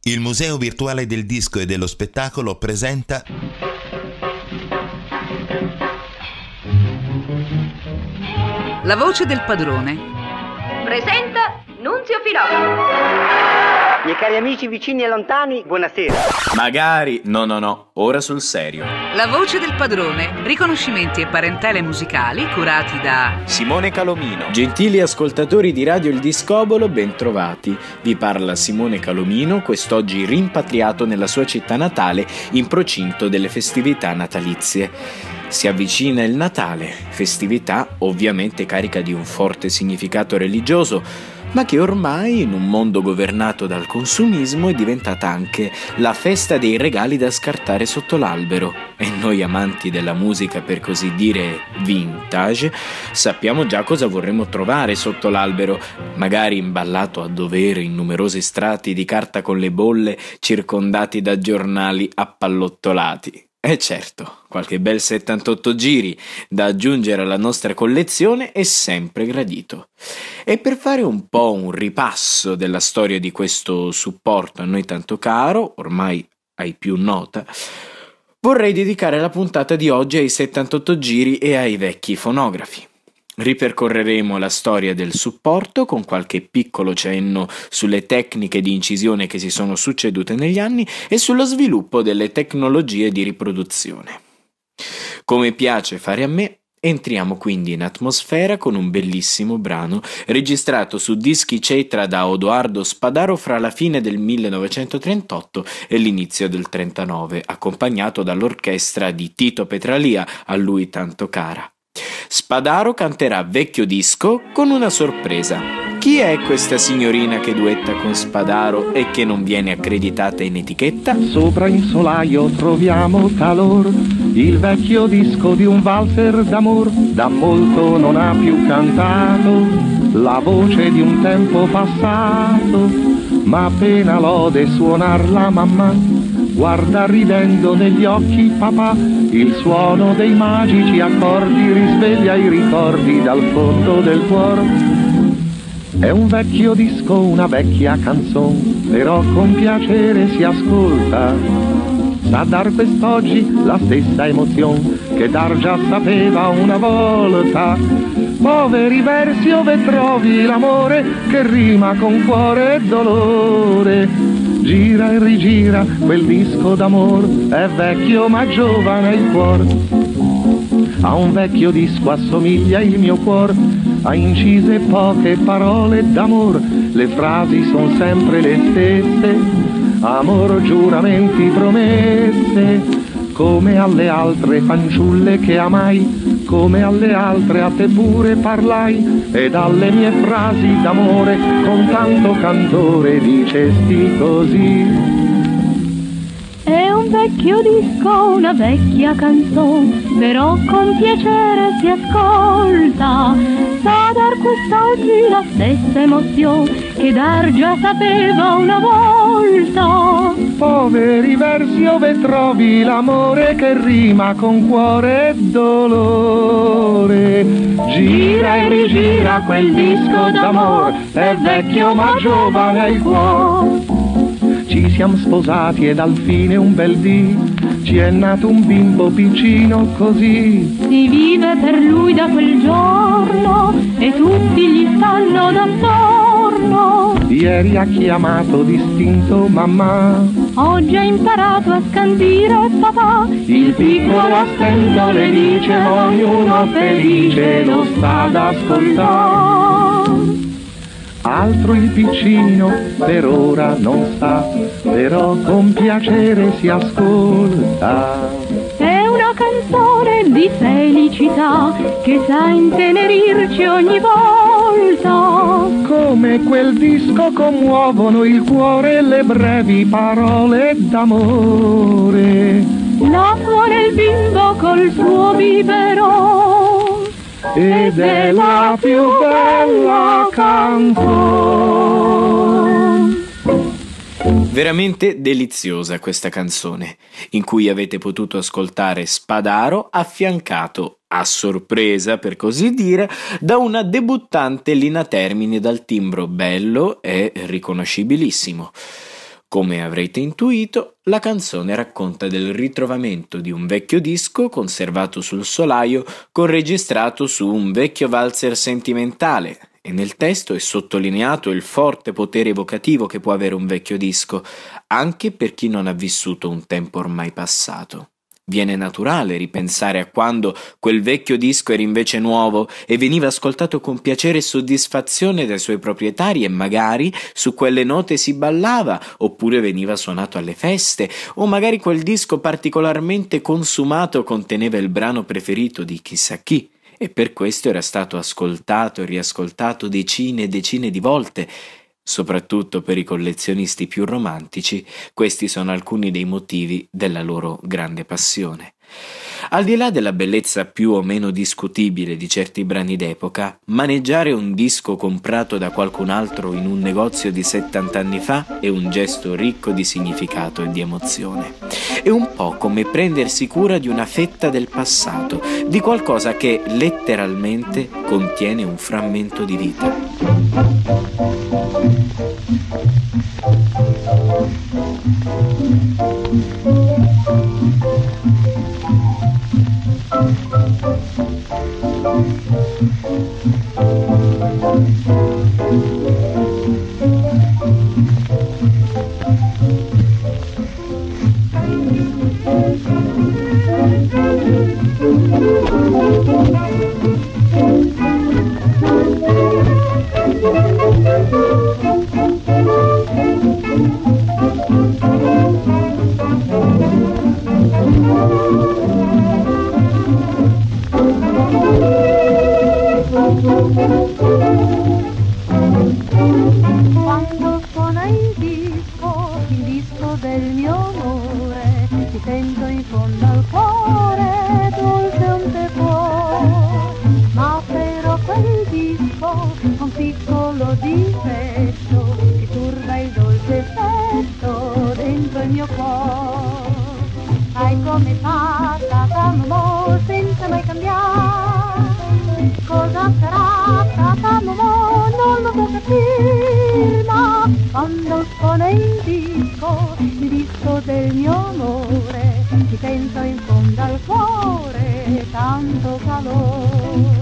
Il Museo Virtuale del Disco e dello Spettacolo presenta La voce del padrone. Presenta Nunzio Filò. Miei cari amici vicini e lontani, buonasera. Magari, no, ora sul serio. La voce del padrone. Riconoscimenti e parentele musicali curati da Simone Calomino. Gentili ascoltatori di Radio Il Discobolo, bentrovati. Vi parla Simone Calomino, quest'oggi rimpatriato nella sua città natale in procinto delle festività natalizie. Si avvicina il Natale, festività ovviamente carica di un forte significato religioso, ma che ormai in un mondo governato dal consumismo è diventata anche la festa dei regali da scartare sotto l'albero. E noi amanti della musica, per così dire vintage, sappiamo già cosa vorremmo trovare sotto l'albero, magari imballato a dovere in numerosi strati di carta con le bolle circondati da giornali appallottolati. E certo, qualche bel 78 giri da aggiungere alla nostra collezione è sempre gradito. E per fare un po' un ripasso della storia di questo supporto a noi tanto caro, ormai ai più nota, vorrei dedicare la puntata di oggi ai 78 giri e ai vecchi fonografi. Ripercorreremo la storia del supporto con qualche piccolo cenno sulle tecniche di incisione che si sono succedute negli anni e sullo sviluppo delle tecnologie di riproduzione. Come piace fare a me, entriamo quindi in atmosfera con un bellissimo brano registrato su dischi Cetra da Odoardo Spadaro fra la fine del 1938 e l'inizio del 1939, accompagnato dall'orchestra di Tito Petralia, a lui tanto cara. Spadaro canterà Vecchio Disco con una sorpresa. Chi è questa signorina che duetta con Spadaro e che non viene accreditata in etichetta? Sopra in solaio troviamo talor il vecchio disco di un valzer d'amor. Da molto non ha più cantato la voce di un tempo passato, ma appena l'ode suonar la mamma guarda ridendo negli occhi papà, il suono dei magici accordi risveglia i ricordi dal fondo del cuore. È un vecchio disco, una vecchia canzone, però con piacere si ascolta. Sa dar quest'oggi la stessa emozione che dar già sapeva una volta. Poveri versi ove trovi l'amore che rima con cuore e dolore. Gira e rigira quel disco d'amor, è vecchio ma giovane il cuore. A un vecchio disco assomiglia il mio cuore, ha incise poche parole d'amor, le frasi son sempre le stesse, amor, giuramenti, promesse, come alle altre fanciulle che amai, come alle altre a te pure parlai, ed alle mie frasi d'amore con tanto candore dicesti così. È un vecchio disco, una vecchia canzone, però con piacere si ascolta. Sa dar quest'oggi la stessa emozione che dar già sapeva una volta. Poveri versi ove trovi l'amore che rima con cuore e dolore. Gira e rigira quel disco d'amor, è vecchio ma giovane il cuore. Ci siamo sposati ed al fine un bel dì ci è nato un bimbo piccino così. Si vive per lui da quel giorno e tutti gli stanno d'attorno. Ieri ha chiamato distinto mamma, oggi ha imparato a scandire papà. il piccolo a stento le dice, ognuno felice lo sta ad ascoltare. Altro il piccino per ora non sa, però con piacere si ascolta. È una canzone di felicità che sa intenerirci ogni volta. Come quel disco commuovono il cuore le brevi parole d'amore. La suona il bimbo col suo biberon Ed è la più bella canzone. Veramente deliziosa questa canzone, in cui avete potuto ascoltare Spadaro affiancato, a sorpresa per così dire, da una debuttante Lina Termini dal timbro bello e riconoscibilissimo. Come avrete intuito, la canzone racconta del ritrovamento di un vecchio disco conservato sul solaio registrato su un vecchio valzer sentimentale, e nel testo è sottolineato il forte potere evocativo che può avere un vecchio disco, anche per chi non ha vissuto un tempo ormai passato. Viene naturale ripensare a quando quel vecchio disco era invece nuovo e veniva ascoltato con piacere e soddisfazione dai suoi proprietari, e magari su quelle note si ballava, oppure veniva suonato alle feste, o magari quel disco particolarmente consumato conteneva il brano preferito di chissà chi, e per questo era stato ascoltato e riascoltato decine e decine di volte. Soprattutto per i collezionisti più romantici, questi sono alcuni dei motivi della loro grande passione. Al di là della bellezza più o meno discutibile di certi brani d'epoca, maneggiare un disco comprato da qualcun altro in un negozio di 70 anni fa è un gesto ricco di significato e di emozione. È un po' come prendersi cura di una fetta del passato, di qualcosa che letteralmente contiene un frammento di vita. Quando suona il disco del mio amore, ti sento in fondo al cuore, dolce un te può, ma però quel disco ha un piccolo difetto che turba il dolce effetto dentro il mio cuore. Sai come fa, Tata senza mai cambiare, cosa sarà, Tata non lo so capire, ma quando suona il disco del mio amore, ti sento in fondo al cuore tanto calore.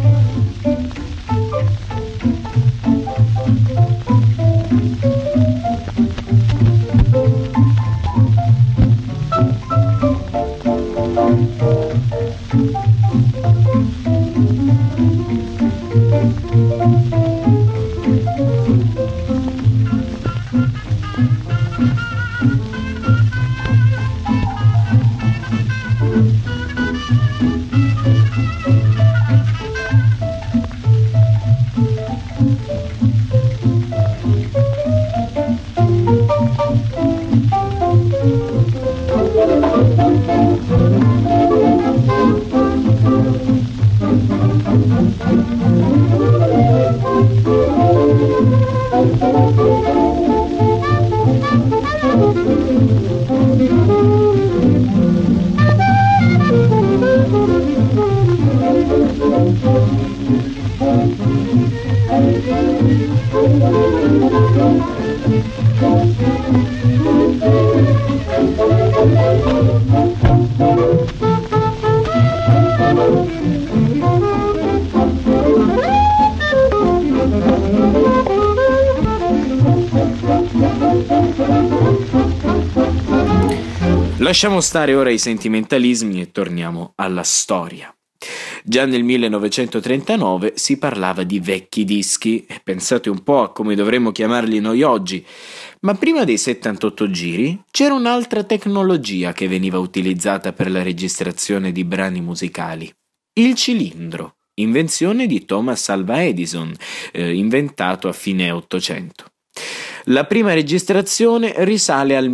Lasciamo stare ora i sentimentalismi e torniamo alla storia. Già nel 1939 si parlava di vecchi dischi, e pensate un po' a come dovremmo chiamarli noi oggi, ma prima dei 78 giri c'era un'altra tecnologia che veniva utilizzata per la registrazione di brani musicali: il cilindro, invenzione di Thomas Alva Edison, inventato a fine Ottocento. La prima registrazione risale al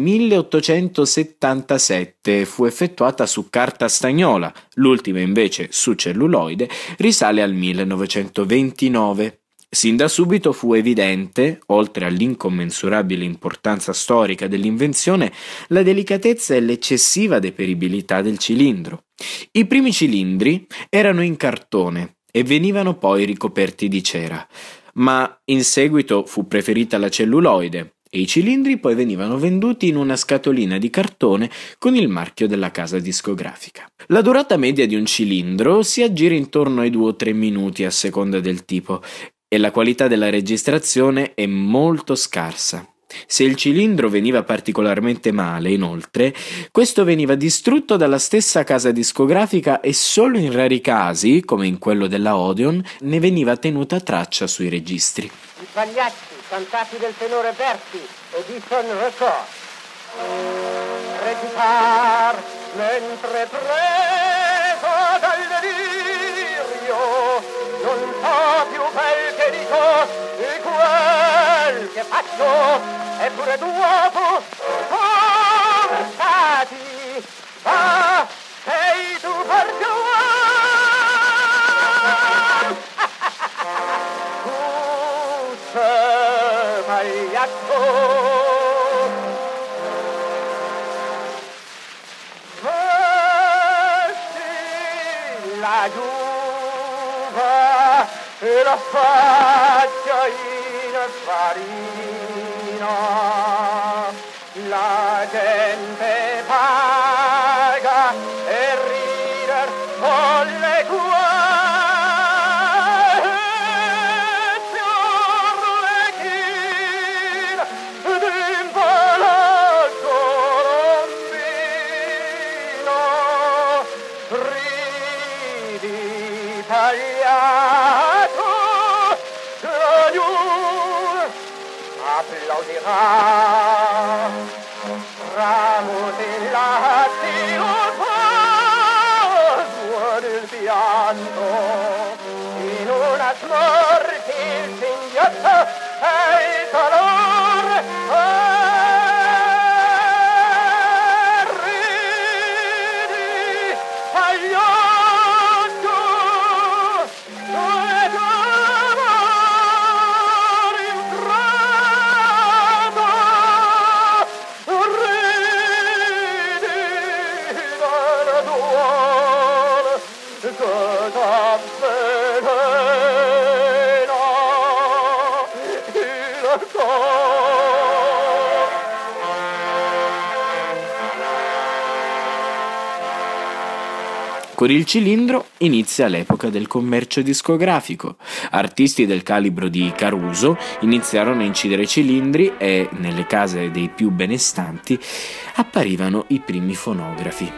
1877 e fu effettuata su carta stagnola, l'ultima invece su celluloide risale al 1929. Sin da subito fu evidente, oltre all'incommensurabile importanza storica dell'invenzione, la delicatezza e l'eccessiva deperibilità del cilindro. I primi cilindri erano in cartone e venivano poi ricoperti di cera, ma in seguito fu preferita la celluloide e i cilindri poi venivano venduti in una scatolina di cartone con il marchio della casa discografica. La durata media di un cilindro si aggira intorno ai 2 o 3 minuti a seconda del tipo e la qualità della registrazione è molto scarsa. Se il cilindro veniva particolarmente male, inoltre, questo veniva distrutto dalla stessa casa discografica e solo in rari casi, come in quello della Odeon, ne veniva tenuta traccia sui registri. I Pagliacci, cantati del tenore Berti, Edison Record. Regitar mentre preso dal delirio, non so più quel che dico e quel che faccio. Eppure dopo forzati, ma sei tu perché tu sei pagliaccio. Vesti la giuva e la faccia in farina. La gente paga e rider con le guance orlecchina d'impalaggio rombino. Ridi pagliato, l'ognuno applaudirà. In una smorti il singhiozzo e il colore ridi pagliaccio e d'amore ingrato ridi dalla duola cosa avvelena il Con il cilindro inizia l'epoca del commercio discografico. Artisti del calibro di Caruso iniziarono a incidere cilindri e, nelle case dei più benestanti, apparivano i primi fonografi.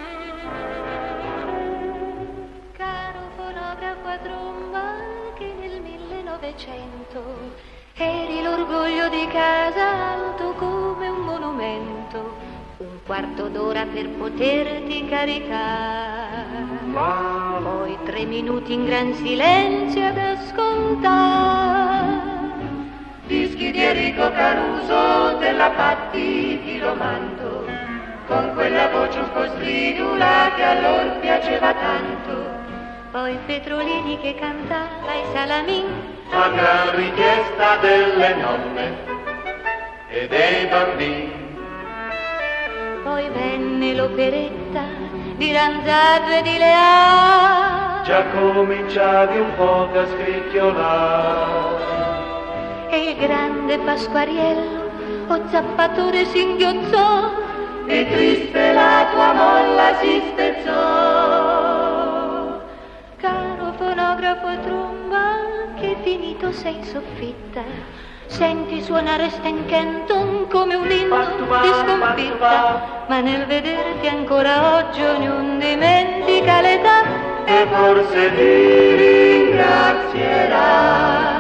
Caro fonografo a tromba che nel 1900 eri l'orgoglio di casa, alto come un monumento, un quarto d'ora per poterti caricare, poi 3 minuti in gran silenzio ad ascoltare. Dischi di Enrico Caruso, della Patti ti lo mando, con quella voce un po' stridula che a loro piaceva tanto. Poi Petrolini che cantava i Salamin, a gran richiesta delle nonne e dei bambini. Poi venne l'operetta di Ranzato e di Leà, Già cominciavi un po' a scricchiolare. e il grande Pasquariello, o zappatore singhiozzò, E triste la tua molla si spezzò. caro fonografo a tromba che finito sei in soffitta, senti suonare Stan Kenton come un inno di sconfitta, ma nel vederti ancora oggi ognuno dimentica l'età E forse ti ringrazierà.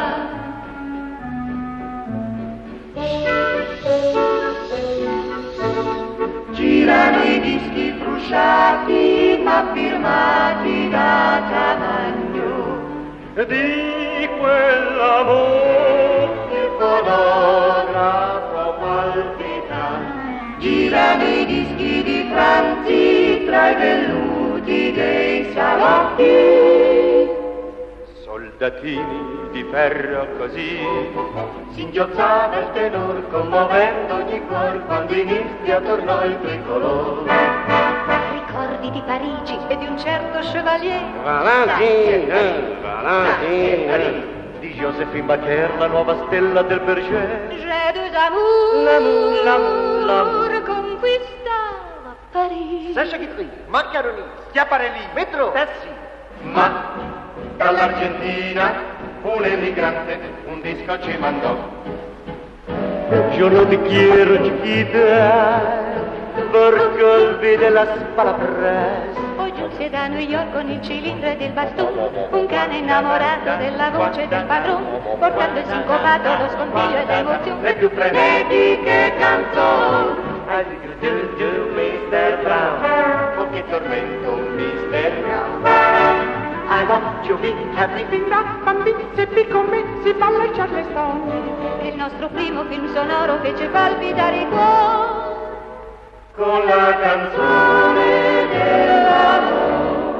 Girano i dischi frusciati ma firmati da Cavagno di quell'amor il fonografo palpita. Girano i dischi di Franzi tra i velluti dei salotti. Soldatini di ferro così singhiozzava il tenor commovendo ogni cuor quando in Istria tornò il tricolor. Ricordi di Parigi e di un certo Chevalier, di Joséphine Baker, la nuova stella del Berger. J'ai deux amours, L'amour. conquista Parigi. Sasha Guitry, Maccaroni, Schiaparelli, Metro, Pezzi. Ma dall'Argentina un emigrante un disco ci mandò. Yo no te quiero chiquita, por colpi della spalapress. Poi giunse da New York con il cilindro del bastone, un cane innamorato della voce del padrone, portando il sincopato lo scompiglio e l'emozione. Le più frenetiche canzoni. I do, Mr. Brown. Oh, che tormento, Mr. Brown. I want you be everything da bambini, se qui con me si balla il Charleston. Il nostro primo film sonoro fece palpitare i cuori. Con la canzone dell'amore.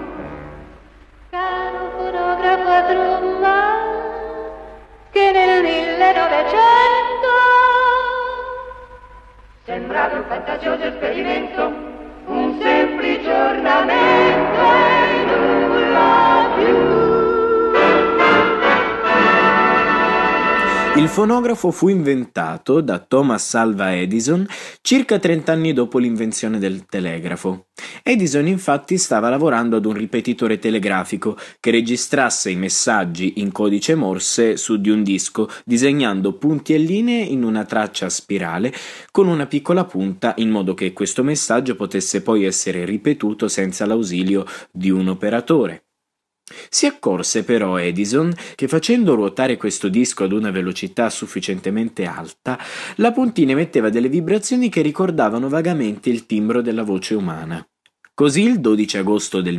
Caro fonografo a tromba, che nel 1900 sembrava un fantasioso esperimento, un semplice ornamento e nulla più. Il fonografo fu inventato da Thomas Alva Edison circa 30 anni dopo l'invenzione del telegrafo. Edison infatti stava lavorando ad un ripetitore telegrafico che registrasse i messaggi in codice Morse su di un disco, disegnando punti e linee in una traccia a spirale con una piccola punta in modo che questo messaggio potesse poi essere ripetuto senza l'ausilio di un operatore. Si accorse però Edison che facendo ruotare questo disco ad una velocità sufficientemente alta, la puntina emetteva delle vibrazioni che ricordavano vagamente il timbro della voce umana. Così il 12 agosto del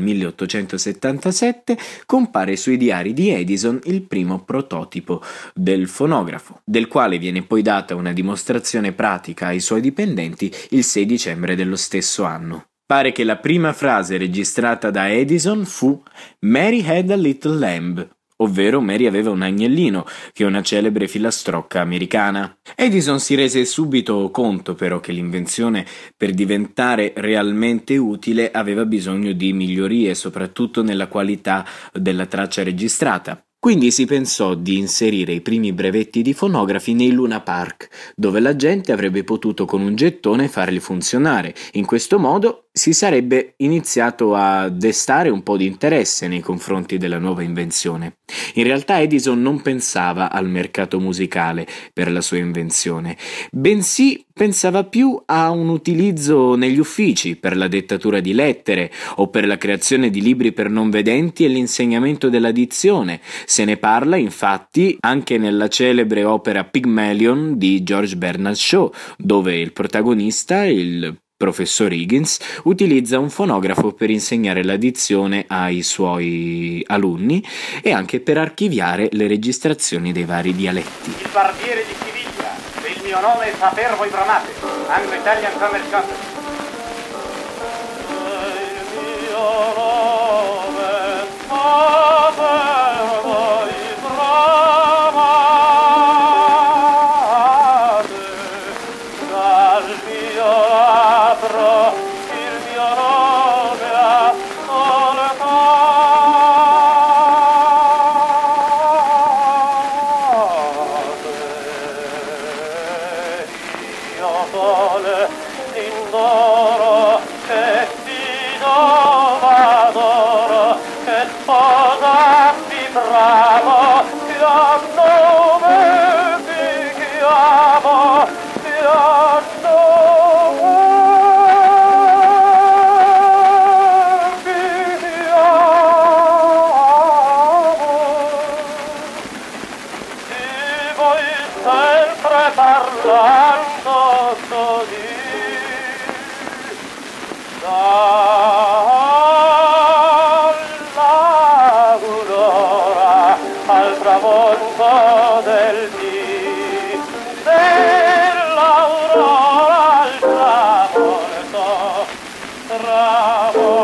1877 compare sui diari di Edison il primo prototipo del fonografo, del quale viene poi data una dimostrazione pratica ai suoi dipendenti il 6 dicembre dello stesso anno. Pare che la prima frase registrata da Edison fu "Mary had a little lamb", ovvero Mary aveva un agnellino, che è una celebre filastrocca americana. Edison si rese subito conto però che l'invenzione, per diventare realmente utile, aveva bisogno di migliorie, soprattutto nella qualità della traccia registrata. Quindi si pensò di inserire i primi brevetti di fonografi nei Luna Park, dove la gente avrebbe potuto con un gettone farli funzionare. In questo modo si sarebbe iniziato a destare un po' di interesse nei confronti della nuova invenzione. In realtà Edison non pensava al mercato musicale per la sua invenzione, bensì pensava più a un utilizzo negli uffici per la dettatura di lettere o per la creazione di libri per non vedenti e l'insegnamento della dizione. Se ne parla infatti anche nella celebre opera Pygmalion di George Bernard Shaw, dove il protagonista, il professor Higgins, utilizza un fonografo per insegnare la dizione ai suoi alunni e anche per archiviare le registrazioni dei vari dialetti. Il barbiere di Siviglia, e il mio nome è Sapervo e Bramate, Anglo-Italian Commerce Company. Il mio nome è Sapervo e Bramate, dal mio labbro il mio nome ha sole l'indoro che ti adoro, che sposarti bravo, ti a nome ti chiamo, ti a nome ti chiamo. Ti vuoi sempre parlando così, dall'aurora al tramonto del dì, dell'aurora al tramonto,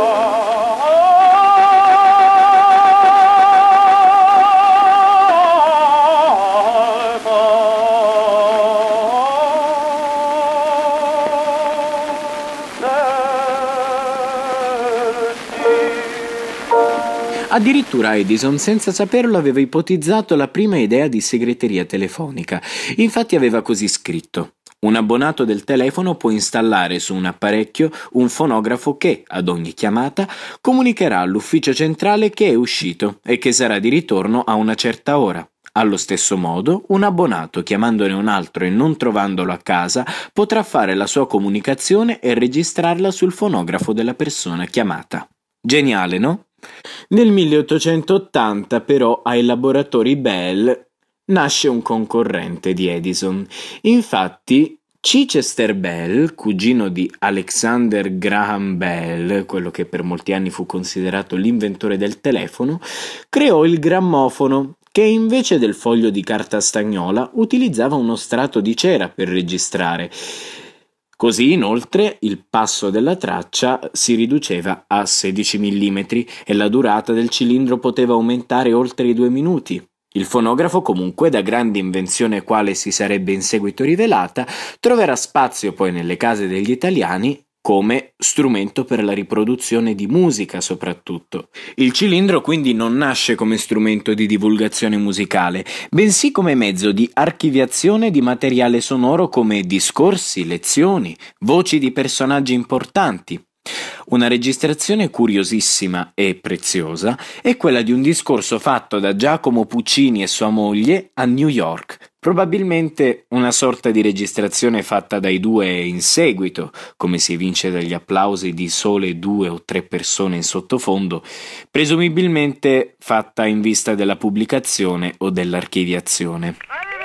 Addirittura Edison, senza saperlo, aveva ipotizzato la prima idea di segreteria telefonica. Infatti aveva così scritto: un abbonato del telefono può installare su un apparecchio un fonografo che, ad ogni chiamata, comunicherà all'ufficio centrale che è uscito e che sarà di ritorno a una certa ora. Allo stesso modo, un abbonato, chiamandone un altro e non trovandolo a casa, potrà fare la sua comunicazione e registrarla sul fonografo della persona chiamata. Geniale, no? Nel 1880, però, ai laboratori Bell nasce un concorrente di Edison. Infatti, Chichester Bell, cugino di Alexander Graham Bell, quello che per molti anni fu considerato l'inventore del telefono, creò il grammofono, che invece del foglio di carta stagnola utilizzava uno strato di cera per registrare. Così, inoltre, il passo della traccia si riduceva a 16 mm e la durata del cilindro poteva aumentare oltre i 2 minuti. Il fonografo, comunque, da grande invenzione quale si sarebbe in seguito rivelata, troverà spazio poi nelle case degli italiani come strumento per la riproduzione di musica soprattutto. Il cilindro quindi non nasce come strumento di divulgazione musicale, bensì come mezzo di archiviazione di materiale sonoro come discorsi, lezioni, voci di personaggi importanti. Una registrazione curiosissima e preziosa è quella di un discorso fatto da Giacomo Puccini e sua moglie a New York, probabilmente una sorta di registrazione fatta dai due in seguito, come si evince dagli applausi di sole 2 o 3 persone in sottofondo, presumibilmente fatta in vista della pubblicazione o dell'archiviazione.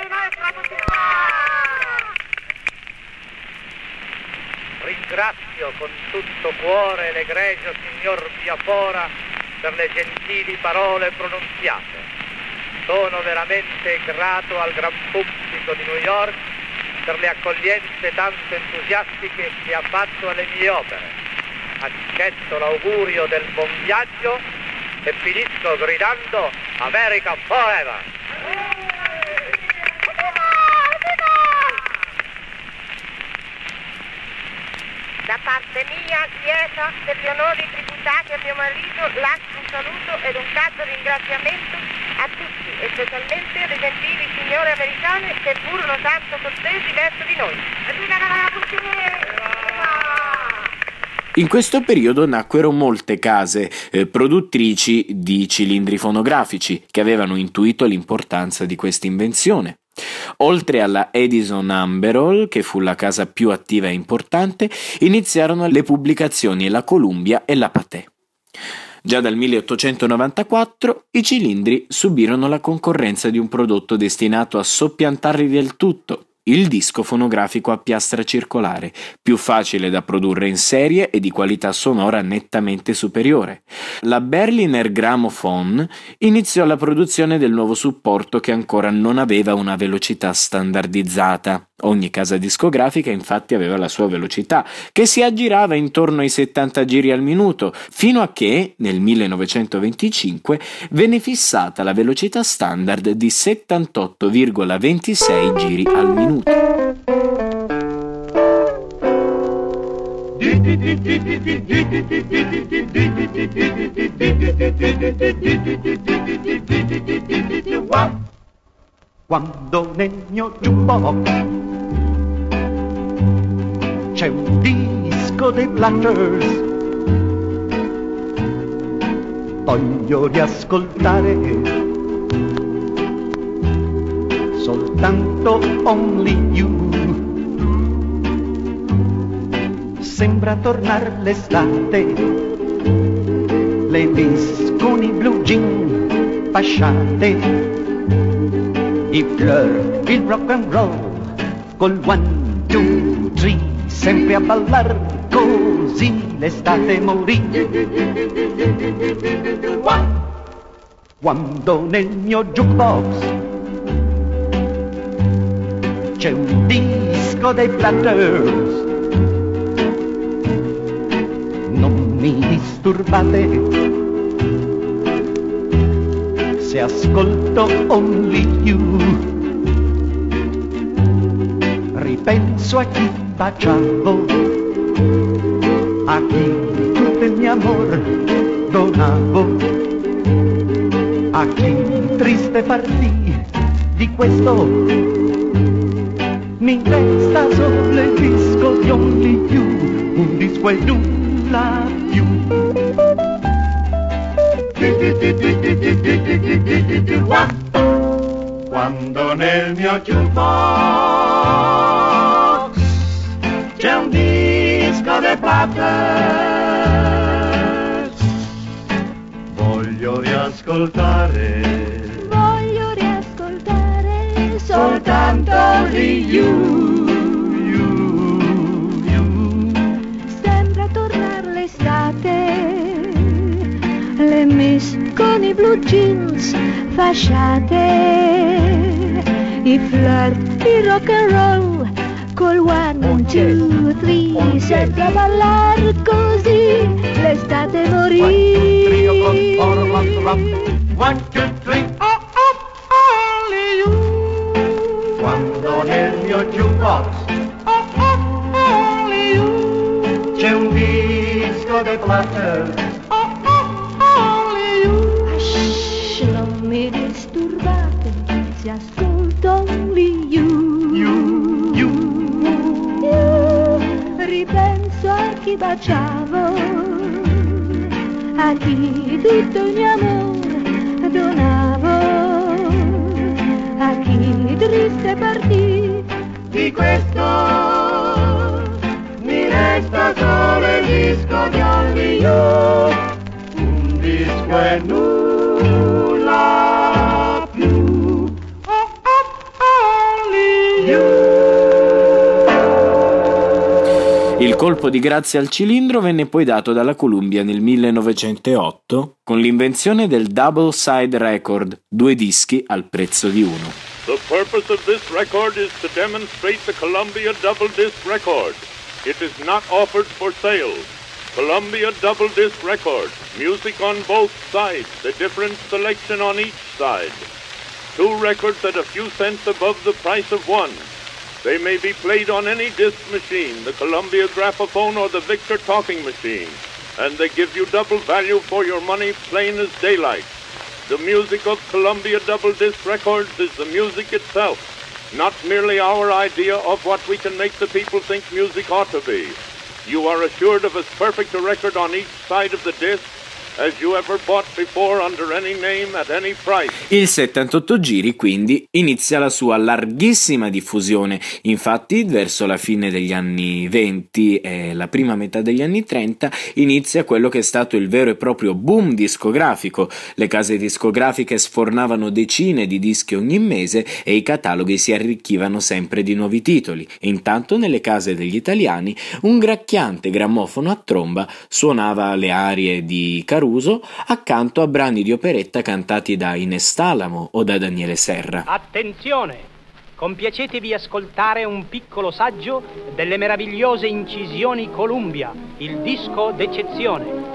Ringrazio con tutto cuore l'egregio signor Biafora per le gentili parole pronunziate. Sono veramente grato al gran pubblico di New York per le accoglienze tanto entusiastiche che ha fatto alle mie opere. Accetto l'augurio del buon viaggio e finisco gridando America Forever! Da parte mia, Chiesa, per gli onori tributati a mio marito, lascio un saluto ed un caldo ringraziamento a tutti, e specialmente alle gentili signore americane che furono tanto cortesi verso di noi. In questo periodo nacquero molte case produttrici di cilindri fonografici che avevano intuito l'importanza di questa invenzione. Oltre alla Edison Amberol, che fu la casa più attiva e importante, iniziarono le pubblicazioni la Columbia e la Pathé. Già dal 1894 i cilindri subirono la concorrenza di un prodotto destinato a soppiantarli del tutto, il disco fonografico a piastra circolare, più facile da produrre in serie e di qualità sonora nettamente superiore. La Berliner Grammophon iniziò la produzione del nuovo supporto che ancora non aveva una velocità standardizzata. Ogni casa discografica infatti aveva la sua velocità, che si aggirava intorno ai 70 giri al minuto, fino a che, nel 1925, venne fissata la velocità standard di 78,26 giri al minuto. Quando nel mio jukebox c'è un disco dei Platters, voglio riascoltare soltanto Only You. Sembra tornar l'estate, le miss con i blue jean fasciate, i flirt, il rock and roll, col 1, 2, 3, sempre a ballar, così l'estate morì. Quando nel mio jukebox c'è un disco dei Platters, non mi disturbate se ascolto Only You. Ripenso a chi baciavo, a chi tutto il mio amor donavo, a chi triste partì di questo mi resta solo il disco di Only You, un disco e nulla più. Quando nel mio jukebox c'è un disco dei Platters, voglio riascoltare soltanto Only You. Sembra tornar l'estate, le miss con i blue jeans fasciate, i flirt, il rock and roll col 1, 2, 3, sembra ballar così l'estate morì. 1, 2, 3, oh, oh, Only You. Quando nel mio jukebox, oh, oh, Only You, c'è un disco dei Platters, oh, oh, Only You. Shh, non mi disturbate se ascolto Only You. You. Ripenso a chi baciavo, a chi tutto il mio amore donavo, a chi triste partì. Di questo mi resta solo il disco di Only You, un disco e nulla più. Oh, oh, Only You. Il colpo di grazia al cilindro venne poi dato dalla Columbia nel 1908 con l'invenzione del double side record, 2 dischi al prezzo di uno. The purpose of this record is to demonstrate the Columbia double disc record. It is not offered for sale. Columbia double disc record, music on both sides, a different selection on each side. 2 records at a few cents above the price of one. They may be played on any disc machine, the Columbia Graphophone or the Victor Talking Machine, and they give you double value for your money, plain as daylight. The music of Columbia Double Disc Records is the music itself, not merely our idea of what we can make the people think music ought to be. You are assured of as perfect a record on each side of the disc as you ever bought before under any name at any price. Il 78 giri quindi inizia la sua larghissima diffusione, infatti verso la fine degli anni 20 e la prima metà degli anni 30 inizia quello che è stato il vero e proprio boom discografico. Le case discografiche sfornavano decine di dischi ogni mese e i cataloghi si arricchivano sempre di nuovi titoli. E intanto nelle case degli italiani un gracchiante grammofono a tromba suonava le arie di Caruso accanto a brani di operetta cantati da Ines Talamo o da Daniele Serra. Attenzione! Compiacetevi ascoltare un piccolo saggio delle meravigliose incisioni Columbia, il disco d'eccezione.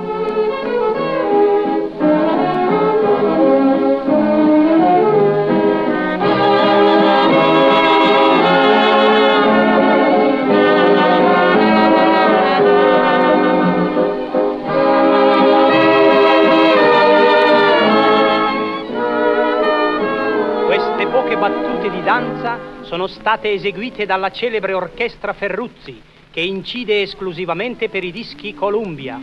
Battute di danza sono state eseguite dalla celebre orchestra Ferruzzi, che incide esclusivamente per i dischi Columbia.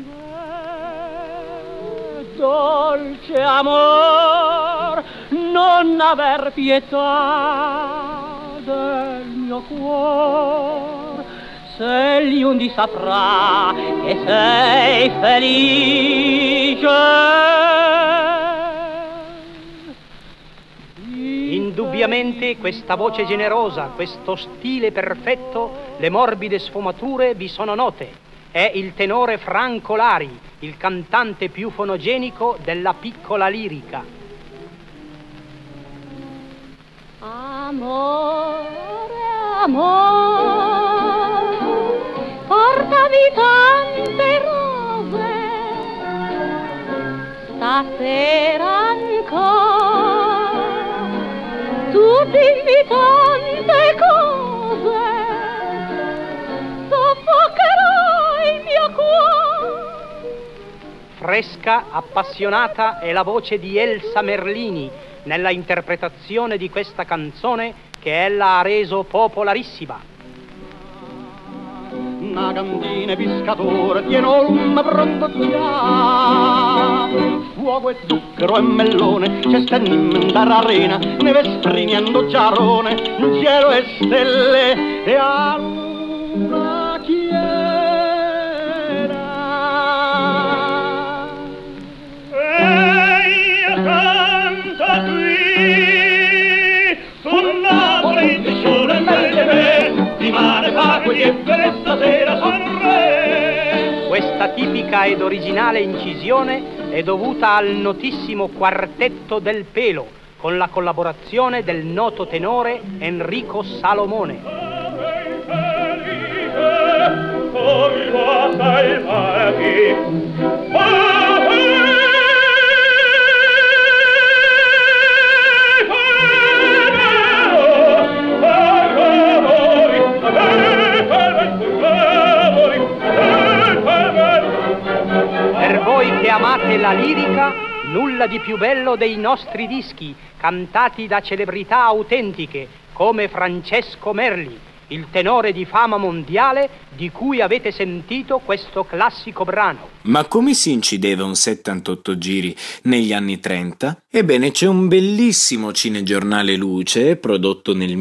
Dolce amor, non aver pietà del mio cuor, se egli un dì saprà che sei felice. Indubbiamente questa voce generosa, questo stile perfetto, le morbide sfumature vi sono note. È il tenore Franco Lari, il cantante più fonogenico della piccola lirica. Amore, amore, portami tante rose, stasera ancora. Tu dimmi tante cose, soffocherò il mio cuore. fresca, appassionata è la voce di Elsa Merlini nella interpretazione di questa canzone che ella ha reso popolarissima. Una candina pescatore tiene un pronto già, fuoco e zucchero e mellone, c'è stanno dall'arena, neve sprignando giarone, cielo e stelle e a luna chiera. E io canto qui, sulla brindiscione me, di mare facque che per stasera son re. Questa tipica ed originale incisione è dovuta al notissimo Quartetto del Pelo, con la collaborazione del noto tenore Enrico Salomone. Corro a salvarti. Per voi che amate la lirica, nulla di più bello dei nostri dischi, cantati da celebrità autentiche come Francesco Merli, il tenore di fama mondiale di cui avete sentito questo classico brano. Ma come si incideva un 78 giri negli anni 30? Ebbene, c'è un bellissimo cinegiornale Luce, prodotto nel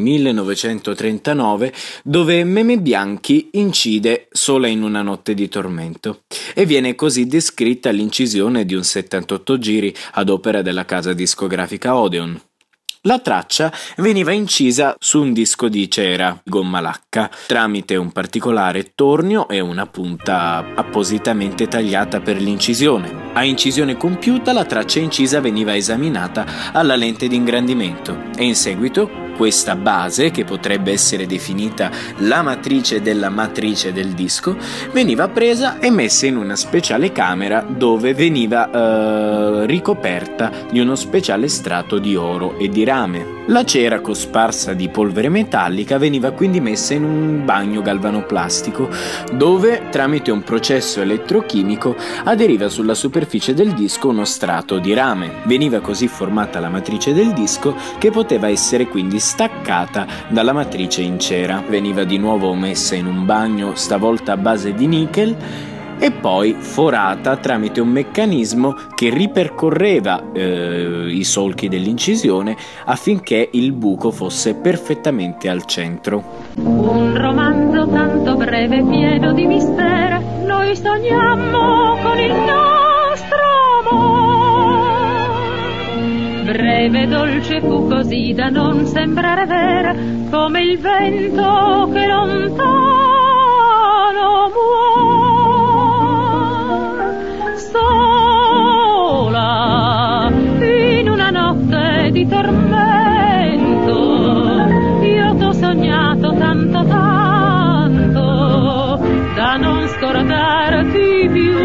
1939, dove Meme Bianchi incide Sola in una notte di tormento. E viene così descritta l'incisione di un 78 giri ad opera della casa discografica Odeon. La traccia veniva incisa su un disco di cera, gomma lacca, tramite un particolare tornio e una punta appositamente tagliata per l'incisione. A incisione compiuta, la traccia incisa veniva esaminata alla lente di ingrandimento e in seguito questa base, che potrebbe essere definita la matrice della matrice del disco, veniva presa e messa in una speciale camera dove veniva ricoperta di uno speciale strato di oro e di rame. La cera cosparsa di polvere metallica veniva quindi messa in un bagno galvanoplastico dove, tramite un processo elettrochimico, aderiva sulla superficie del disco uno strato di rame. Veniva così formata la matrice del disco, che poteva essere quindi staccata dalla matrice in cera. Veniva di nuovo messa in un bagno, stavolta a base di nickel, e poi forata tramite un meccanismo che ripercorreva i solchi dell'incisione affinché il buco fosse perfettamente al centro. Un romanzo tanto breve, pieno di mistero, noi sogniamo con il nostro amore. Breve e dolce fu così da non sembrare vera, come il vento che lontano muore. Sola in una notte di tormento, io t'ho sognato tanto tanto da non scordarti più.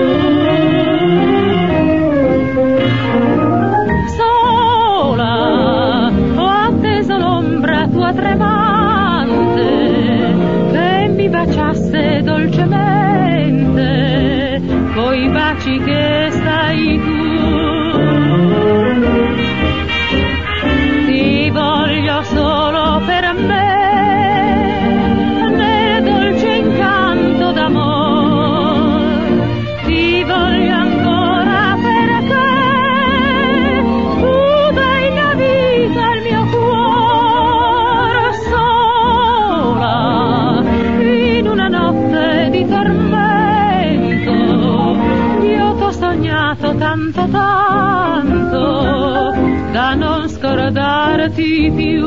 Sola ho atteso l'ombra tua tremante che mi baciasse dolcemente coi baci che sai tu. Ti voglio solo per me, nel dolce incanto d'amor. Ti voglio ancora perché tu dai la vita al mio cuore. Sola in una notte di tormento, io t'ho sognato tanto tanto da non scordarti più.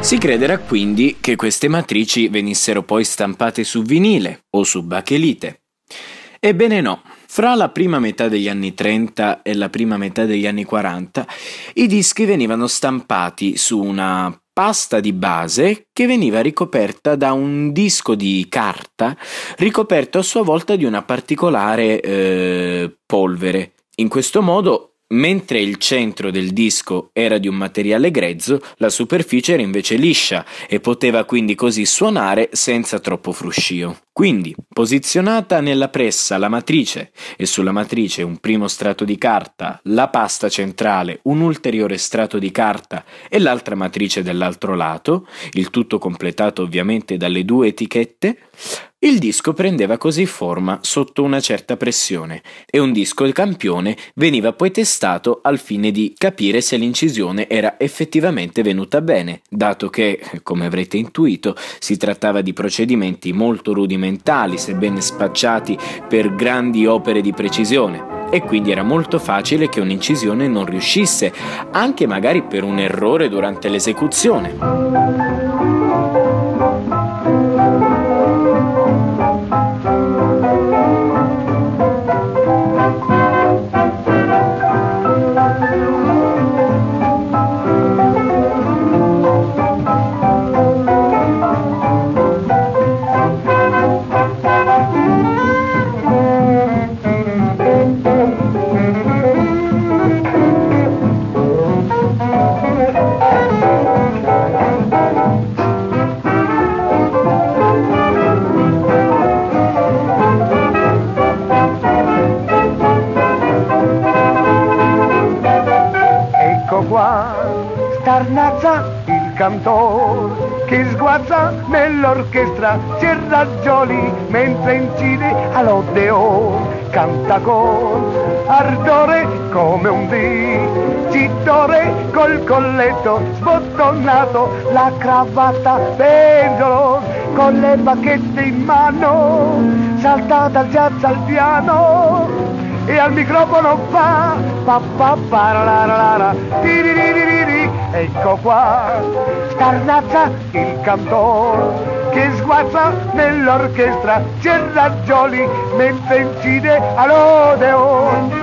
Si crederà quindi che queste matrici venissero poi stampate su vinile o su bachelite. Ebbene no, fra la prima metà degli anni 30 e la prima metà degli anni 40 i dischi venivano stampati su una pasta di base che veniva ricoperta da un disco di carta ricoperto a sua volta di una particolare polvere. In questo modo, mentre il centro del disco era di un materiale grezzo, la superficie era invece liscia e poteva quindi così suonare senza troppo fruscio. Quindi, posizionata nella pressa la matrice e sulla matrice un primo strato di carta, la pasta centrale, un ulteriore strato di carta e l'altra matrice dall'altro lato, il tutto completato ovviamente dalle due etichette, il disco prendeva così forma sotto una certa pressione e un disco campione veniva poi testato al fine di capire se l'incisione era effettivamente venuta bene, dato che, come avrete intuito, si trattava di procedimenti molto rudimentali, sebbene spacciati per grandi opere di precisione. E quindi era molto facile che un'incisione non riuscisse, anche magari per un errore durante l'esecuzione. Starnazza il cantor che sguazza nell'orchestra, si ragioli mentre incide all'odeon, canta con ardore come un vincitore col colletto sbottonato, la cravatta pendolo con le bacchette in mano, salta dal jazz al piano e al microfono fa pa pa pa la la la tiriririri. Ecco qua Starnazza il cantor che sguazza nell'orchestra, si ragioli mentre incide all'odeon.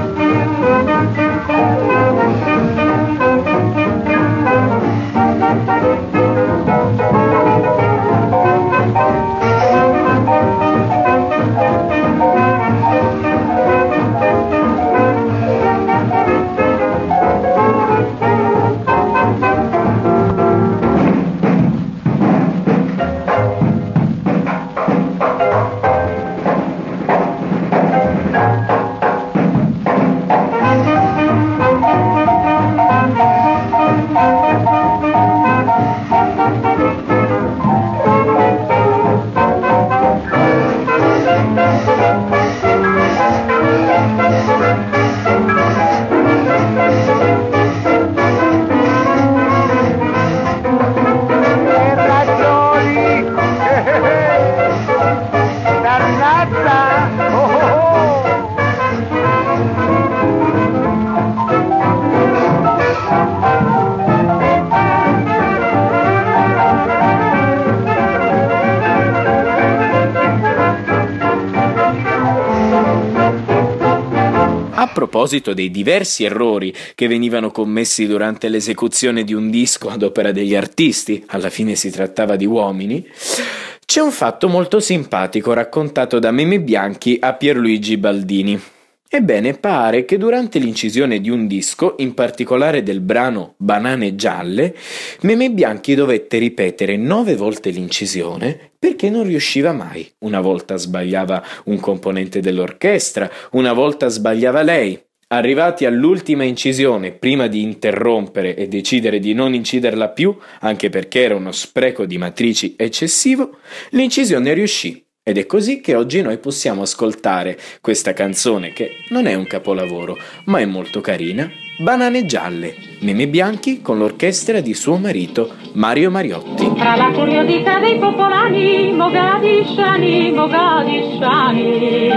A proposito dei diversi errori che venivano commessi durante l'esecuzione di un disco ad opera degli artisti, alla fine si trattava di uomini, c'è un fatto molto simpatico raccontato da Meme Bianchi a Pierluigi Baldini. Ebbene, pare che durante l'incisione di un disco, in particolare del brano Banane Gialle, Meme Bianchi dovette ripetere 9 volte l'incisione perché non riusciva mai. Una volta sbagliava un componente dell'orchestra, una volta sbagliava lei. Arrivati all'ultima incisione, prima di interrompere e decidere di non inciderla più, anche perché era uno spreco di matrici eccessivo, l'incisione riuscì. Ed è così che oggi noi possiamo ascoltare questa canzone che non è un capolavoro, ma è molto carina, Banane Gialle, Meme Bianchi con l'orchestra di suo marito Mario Mariotti. Tra la curiosità dei popolani, mogadisciani, mogadisciani,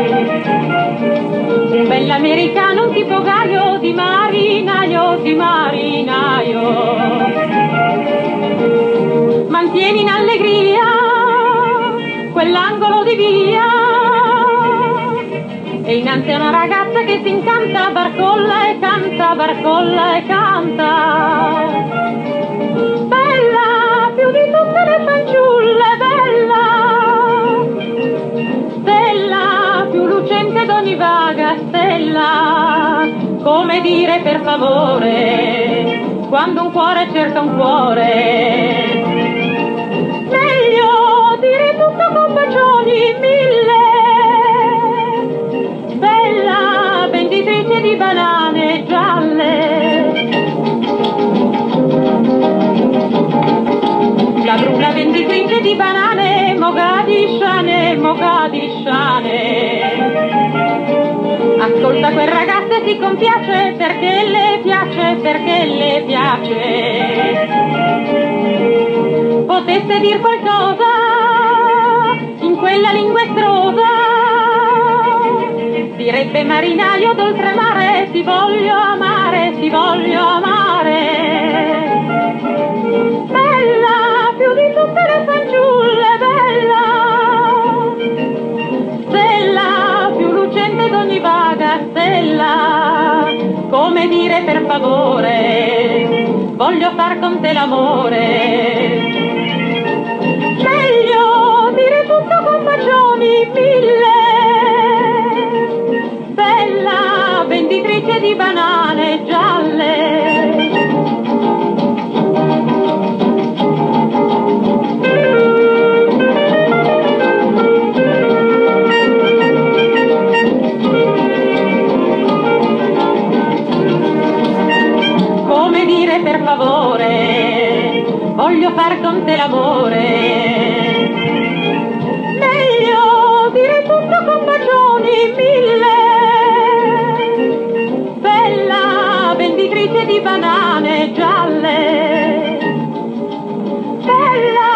un bell'americano, un tipo gaio di marinaio, di marinaio. mantieni in allegria quell'angolo di via, e innanzi a una ragazza che si incanta, barcolla e canta, barcolla e canta. Bella più di tutte le fanciulle, bella, stella più lucente d'ogni vaga stella, come dire per favore, quando un cuore cerca un cuore. Meglio dire tutto con bacioni mille, bella venditrice di banane gialle. La venditrice di banane, mogadisciane, mogadisciane. Ascolta quel ragazzo e si compiace perché le piace, perché le piace. Potesse dir qualcosa in quella lingua estrosa, direbbe marinaio d'oltremare, ti voglio amare, ti voglio amare. Bella più di tutte le fanciulle, bella, stella più lucente d'ogni vaga stella, come dire per favore, voglio far con te l'amore. Meglio dire tutto con bacioni mille, bella venditrice di banane gialle. Come dire per favore, voglio far con te l'amore. Meglio dire tutto con bacioni mille, bella venditrice di banane gialle. Bella.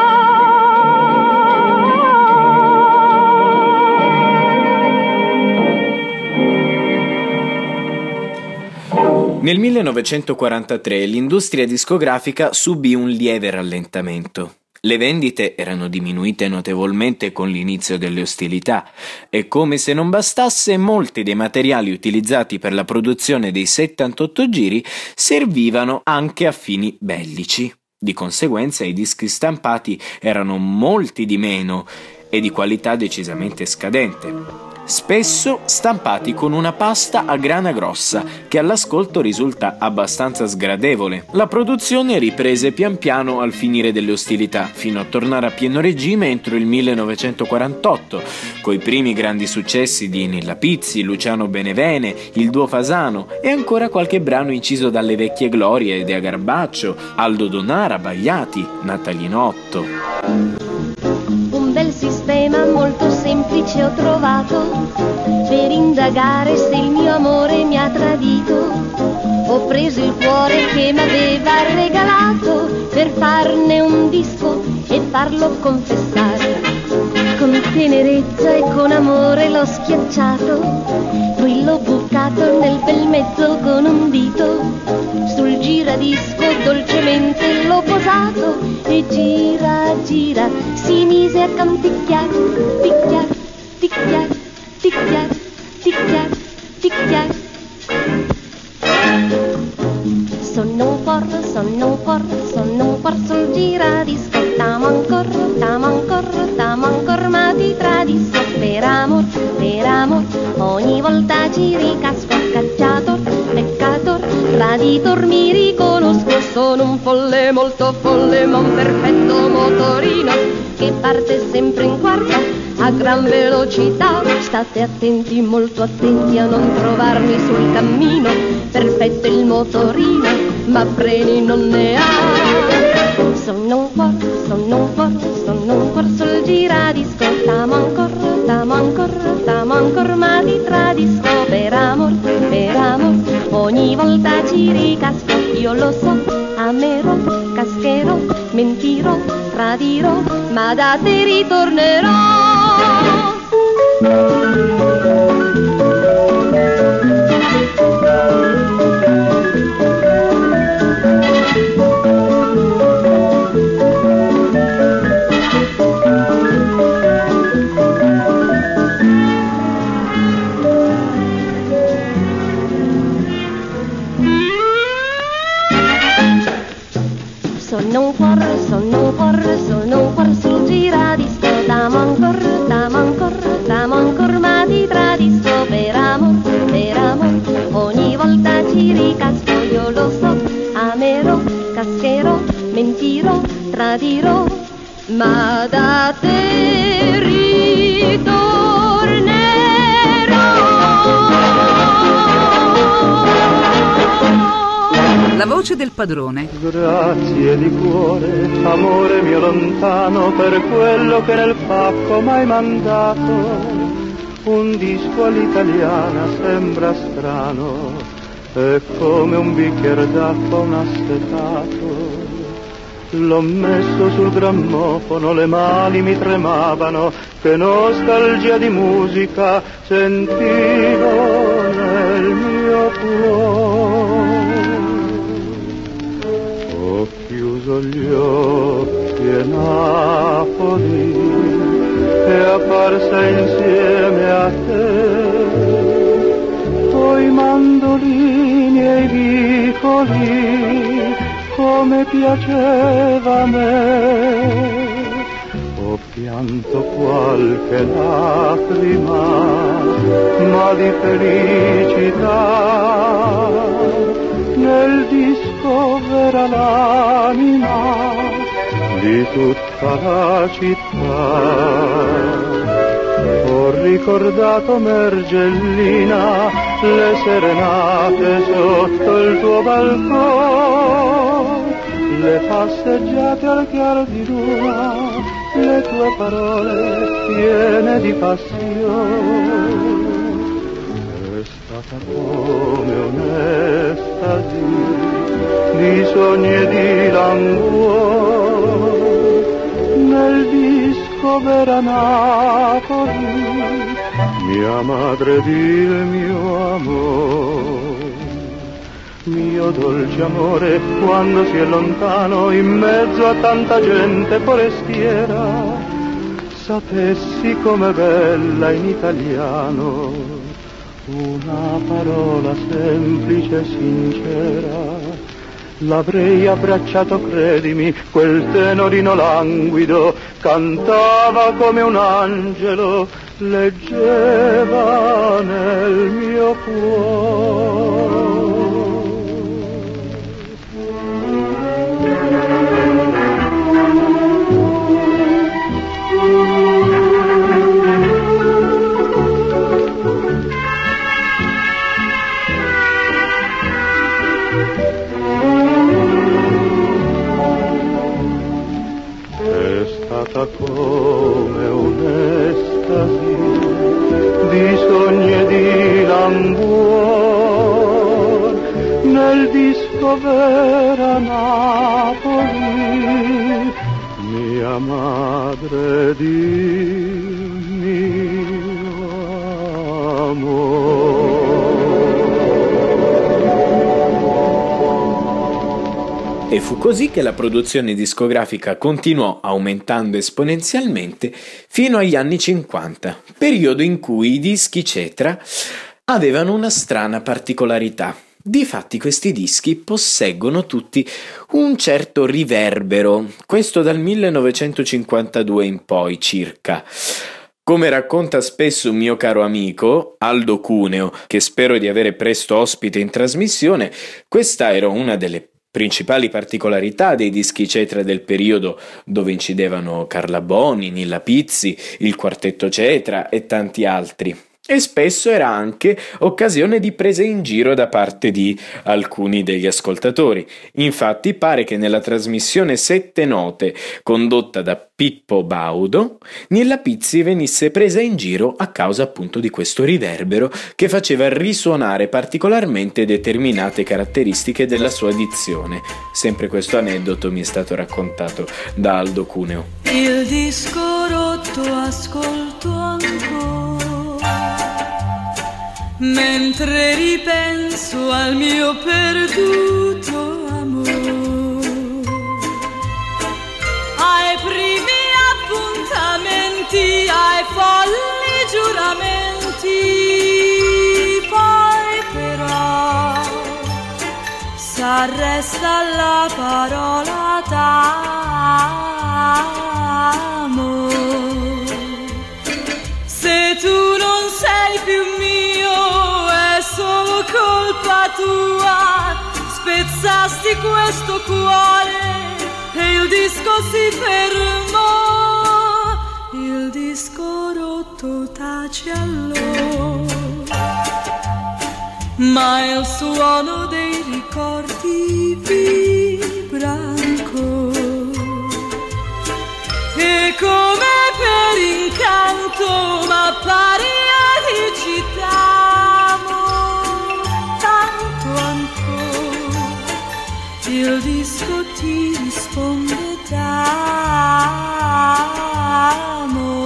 Nel 1943 l'industria discografica subì un lieve rallentamento. Le vendite erano diminuite notevolmente con l'inizio delle ostilità e, come se non bastasse, molti dei materiali utilizzati per la produzione dei 78 giri servivano anche a fini bellici. Di conseguenza i dischi stampati erano molti di meno e di qualità decisamente scadente, spesso stampati con una pasta a grana grossa che all'ascolto risulta abbastanza sgradevole. La produzione riprese pian piano al finire delle ostilità, fino a tornare a pieno regime entro il 1948, coi primi grandi successi di Nilla Pizzi, Luciano Benevene, il duo Fasano e ancora qualche brano inciso dalle vecchie glorie Dea Garbaccio, Aldo Donara, Bagliati, Natalinotto. Un bel sistema molto semplice ho trovato per indagare se il mio amore mi ha tradito. Ho preso il cuore che m'aveva regalato per farne un disco e farlo confessare. Con tenerezza e con amore l'ho schiacciato, poi l'ho buttato nel bel mezzo con un dito. Sul giradisco dolcemente l'ho posato e gira, gira, si mise a canticchiare, ticchiare, ticchiare, ticchiare, ticchiare, ticchiare. Sono un cuore sul giradisco, t'amo ancora, ma ti tradisco. Per amor, ogni volta ci ricasco. Cacciator, peccator, traditor, mi riconosco. Sono un folle, molto folle, ma un perfetto motorino che parte sempre in quarta a gran velocità. State attenti, molto attenti a non trovarmi sul cammino. Perfetto il motorino, ma freni non ne ha. Sono un cuore sul giradisco. T'amo ancora, ma ti tradisco. Per amor, ogni volta ci ricasco. Io lo so, amerò, cascherò, mentirò, tradirò, ma da te ritornerò. non cuor sul giradisco, t'amo ancor, ma ti tradisco per amor, ogni volta ci ricasco, io lo so, amerò, cascherò, mentirò, tradirò, ma da te ritornerò. La voce del padrone. Grazie di cuore, amore mio lontano, per quello che nel pacco m'hai mandato. Un disco all'italiana sembra strano, è come un bicchier d'acqua, un assetato. L'ho messo sul grammofono, le mani mi tremavano, che nostalgia di musica sentivo nel mio cuore. Ho chiuso gli occhi e Napoli è apparsa insieme a te, coi mandolini e i vicoli, come piaceva a me. Ho pianto qualche lacrima, ma di felicità, nel disco vera l'anima di tutta la città. Ho ricordato Mergellina, le serenate sotto il tuo balcone, le passeggiate al chiaro di luna, le tue parole piene di passione. È stata come un'estasi di sogni e di languore, nel disco vera Napoli, mia madre ed il mio amore. Mio dolce amore, quando si è lontano in mezzo a tanta gente forestiera, sapessi com'è bella in italiano una parola semplice e sincera, l'avrei abbracciato, credimi, quel tenorino languido cantava come un angelo, leggeva nel mio cuore. Come un'estasi di sogni e di languor, nel disco vera Napoli, mia madre di mio amore. E fu così che la produzione discografica continuò aumentando esponenzialmente fino agli anni 50, periodo in cui i dischi Cetra avevano una strana particolarità. Difatti questi dischi posseggono tutti un certo riverbero, questo dal 1952 in poi circa. Come racconta spesso un mio caro amico, Aldo Cuneo, che spero di avere presto ospite in trasmissione, questa era una delle principali particolarità dei dischi Cetra del periodo, dove incidevano Carla Boni, Nilla Pizzi, il quartetto Cetra e tanti altri. E spesso era anche occasione di prese in giro da parte di alcuni degli ascoltatori. Infatti pare che nella trasmissione Sette Note, condotta da Pippo Baudo, Nilla Pizzi venisse presa in giro a causa appunto di questo riverbero che faceva risuonare particolarmente determinate caratteristiche della sua dizione. Sempre questo aneddoto mi è stato raccontato da Aldo Cuneo. Il disco rotto ascolto ancora, mentre ripenso al mio perduto amore, ai primi appuntamenti, ai folli giuramenti, poi però resta la parola t'amo. Se tu non sei più mio è solo colpa tua, spezzasti questo cuore e il disco si fermò, il disco rotto tace allora, ma il suono dei ricordi vibra ancora, e come per incanto m'appari e t'amo tanto ancora, il disco ti risponde t'amo.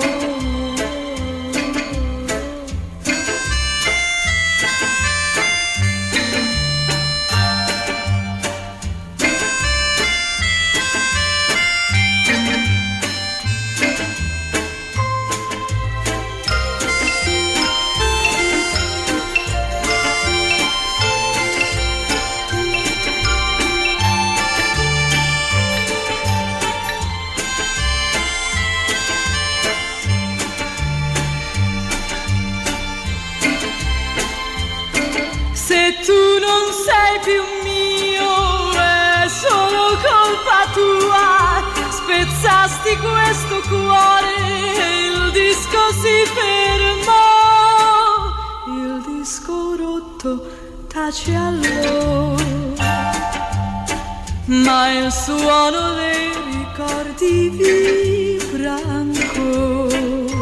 Se tu non sei più mio è solo colpa tua, spezzasti questo cuore e il disco si fermò, il disco rotto tace allora, ma il suono dei ricordi vibra ancora,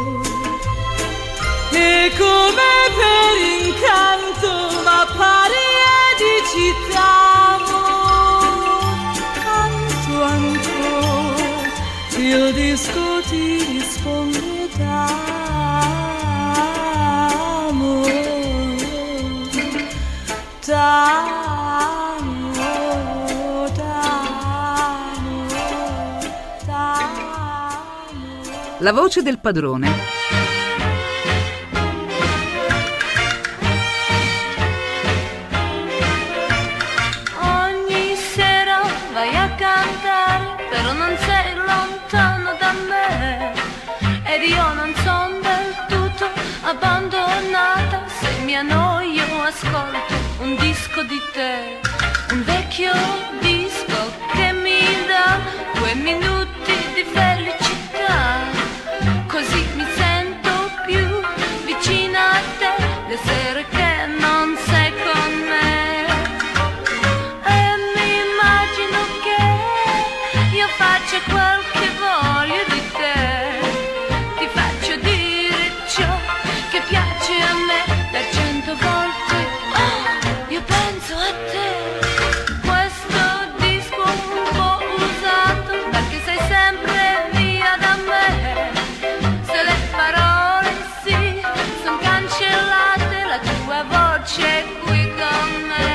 e come per incanto m'appari e dici t'amo tanto ancora, il disco ti risponde t'amo t'amo t'amo t'amo. La voce del padrone. Però non sei lontano da me ed io non son del tutto abbandonata. Se mi annoio ascolto un disco di te, un vecchio disco che mi dà 2 minuti di felicità, così mi sento più vicina a te le sere che non sei con me. Faccio quel che voglio di te, ti faccio dire ciò che piace a me per 100 volte. Oh, io penso a te. Questo disco un po' usato perché sei sempre via da me. Se le parole sì son cancellate, la tua voce è qui con me.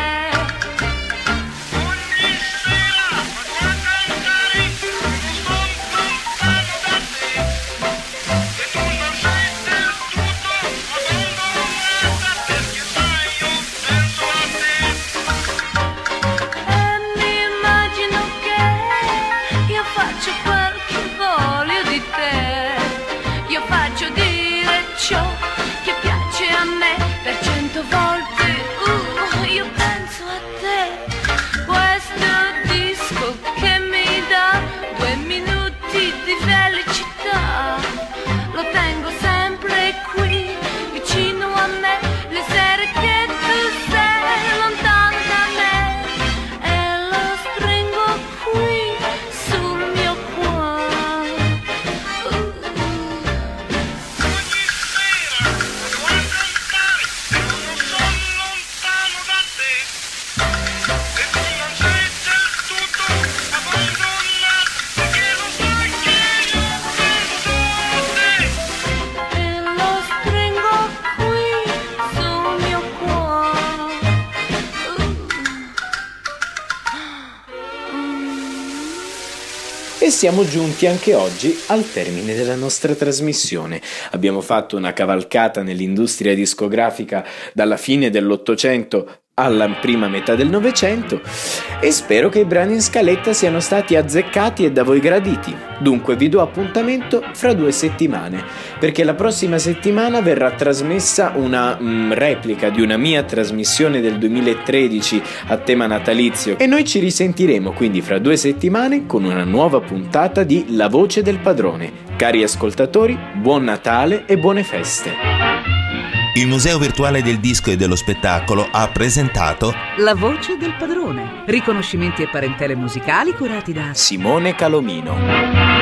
Ciò che piace a me per 100 volte. Io penso a te. Questo disco che mi dà 2 minuti di felicità, lo tengo sempre qui vicino a me le sere che tu sei lontano da me, e lo stringo qui sul mio cuore. E siamo giunti anche oggi al termine della nostra trasmissione. Abbiamo fatto una cavalcata nell'industria discografica dalla fine dell'800 alla prima metà del Novecento, e spero che i brani in scaletta siano stati azzeccati e da voi graditi. Dunque vi do appuntamento fra 2 settimane, perché la prossima settimana verrà trasmessa una replica di una mia trasmissione del 2013 a tema natalizio, e noi ci risentiremo quindi fra 2 settimane con una nuova puntata di La Voce del Padrone. Cari ascoltatori, buon Natale e buone feste! Il Museo Virtuale del Disco e dello Spettacolo ha presentato La Voce del Padrone. Riconoscimenti e parentele musicali curati da Simone Calomino.